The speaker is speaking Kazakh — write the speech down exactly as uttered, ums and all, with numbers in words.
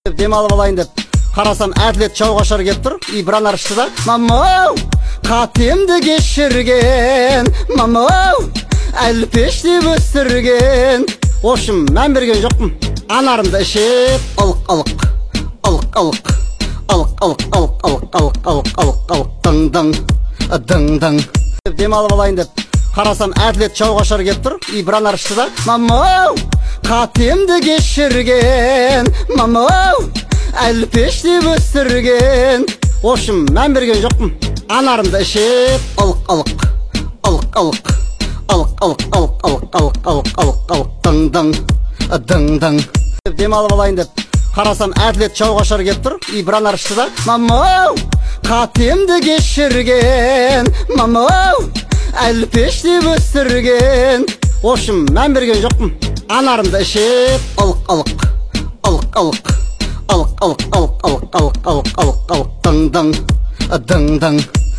демалып алайын деп қарасам әділет жауғашар келіп тұр. И бір анар шықты да: мамау, қатемді кешірген, мамау, әлпеш деп өсірген. В общем, мән берген жоқпын. Анарымды ішеп, ылық ылық, ылық ылық, ылық ылық, ылық ылық, ылық ылық, ылық ылық, дың дың, дың дың. Демалып алайын деп қарасам әділет жауғашар келіп тұр. И бір анар шықты да: мамау, қатемді кешірген, мамау, әлпеш деп өсірген. В общем, мән берген жоқпын. Анарымды ішеп, ылық ылық, ылық ылық, ылық ылық, ылық ылық, ылық ылық, ылық ылық, дың дың, дың дың. Демалып алайын деп қарасам әділет жауғашар келіп тұр. И бір анар шықты да: мамау, қатемді кешірген, мамау, әлпеш деп өсірген. В общем, мән берген жоқпын. Анарымды ішеп, ылық ылық, ылық ылық, ылық ылық, ылық ылық, ылық ылық, ылық ылық, дың дың, дың дың.